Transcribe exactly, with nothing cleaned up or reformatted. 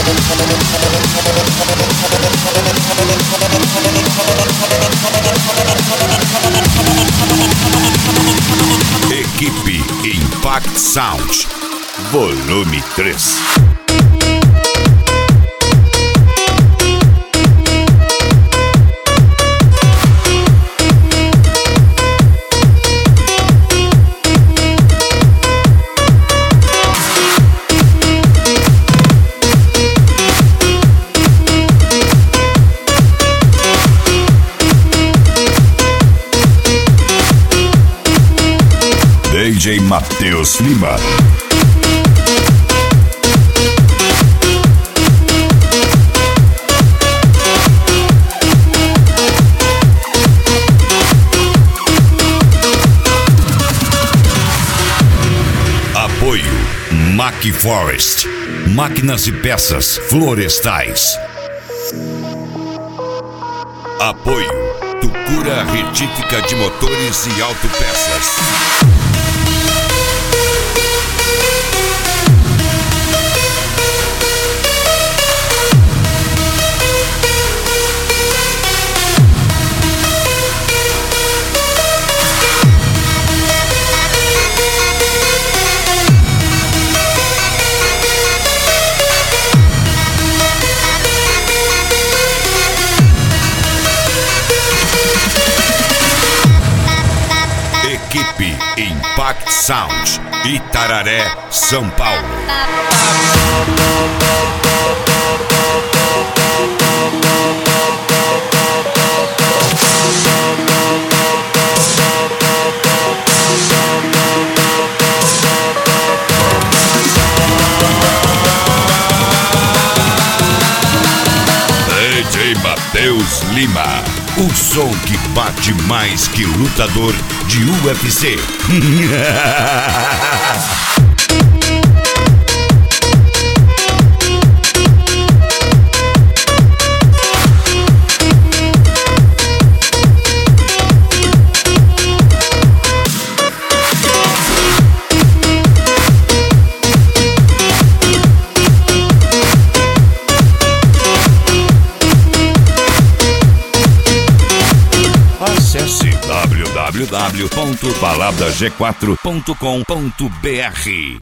Equipe Impact Sound, volume três. D J Matheus Lima. Apoio Mac Forest, máquinas e peças florestais. Apoio Tucura Retífica de Motores e Autopeças. Equipe Impact Sound, Itararé, São Paulo. D J Matheus Lima, o som que bate mais que lutador de U F C. Acesse w w w ponto balada g quatro ponto com ponto b r.